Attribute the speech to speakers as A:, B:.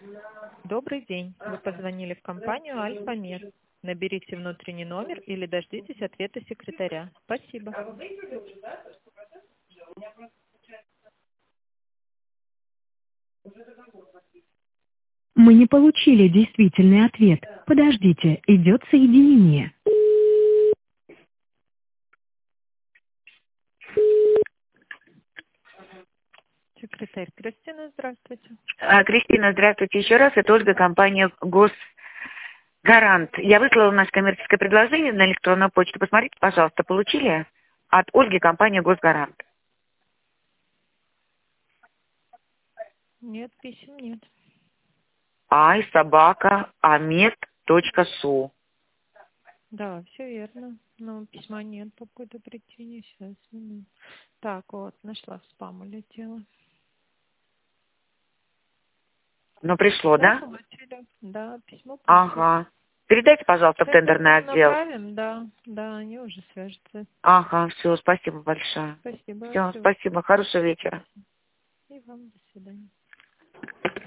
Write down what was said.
A: Добрый день. Вы позвонили в компанию «Альфа-Мир». Наберите внутренний номер или дождитесь ответа секретаря. Спасибо.
B: Мы не получили действительный ответ. Подождите, идет соединение.
A: Секретарь Кристина, здравствуйте.
C: Кристина, здравствуйте еще раз. Это Ольга, компания «Госгарант». Я выслала наше коммерческое предложение на электронную почту. Посмотрите, пожалуйста, получили? От Ольги, компания «Госгарант».
A: Нет, писем нет.
C: ай-собака-амет.су.
A: Да, все верно. Но письма нет по какой-то причине. Сейчас. Так, вот, нашла в спам, улетела.
C: Ну, пришло,
A: Да,
C: да?
A: получили. Да, письмо пришло.
C: Ага. Передайте, пожалуйста, в тендерный отдел.
A: Направим, да, они уже свяжутся.
C: Ага, все, спасибо большое.
A: Спасибо.
C: Все, спасибо. Хорошего вечера.
A: И вам до свидания.